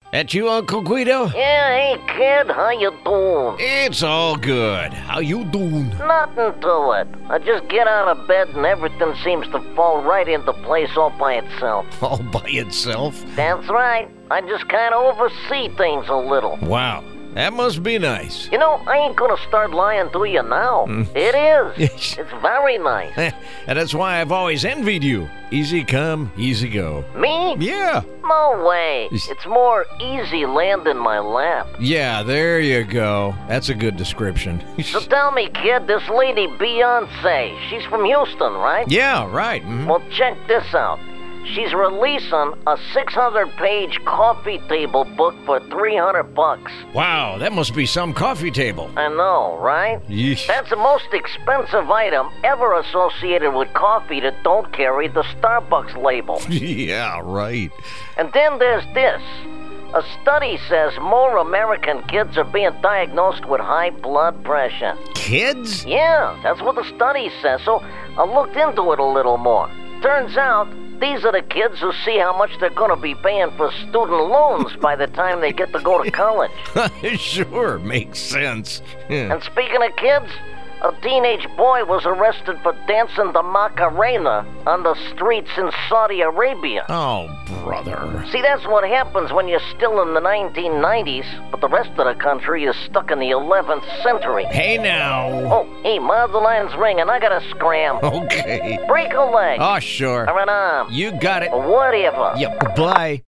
That you, Uncle Guido? Yeah, hey kid, how you doing? It's all good. How you doing? Nothing to it. I just get out of bed and everything seems to fall right into place all by itself. All by itself? That's right. I just kind of oversee things a little. Wow, that must be nice. You know, I ain't gonna start lying to you now. It is. It's very nice. And that's why I've always envied you. Easy come, easy go. Me? Yeah. No way. It's more easy land in my lap. Yeah, there you go. That's a good description. So tell me, kid, this lady Beyonce, she's from Houston, right? Yeah, right. Mhm. Well, check this out. She's releasing a 600-page coffee table book for $300. Wow, that must be some coffee table. I know, right? Yeesh. That's the most expensive item ever associated with coffee that don't carry the Starbucks label. Yeah, right. And then there's this. A study says more American kids are being diagnosed with high blood pressure. Kids? Yeah, that's what the study says. So I looked into it a little more. Turns out these are the kids who see how much they're going to be paying for student loans by the time they get to go to college. Sure, makes sense. And speaking of kids, a teenage boy was arrested for dancing the Macarena on the streets in Saudi Arabia. Oh, brother. See, that's what happens when you're still in the 1990s, but the rest of the country is stuck in the 11th century. Hey now. Oh, hey, the line's ringing. I gotta scram. Okay. Break a leg. Oh, sure. Or an arm. You got it. Or whatever. Yep, bye.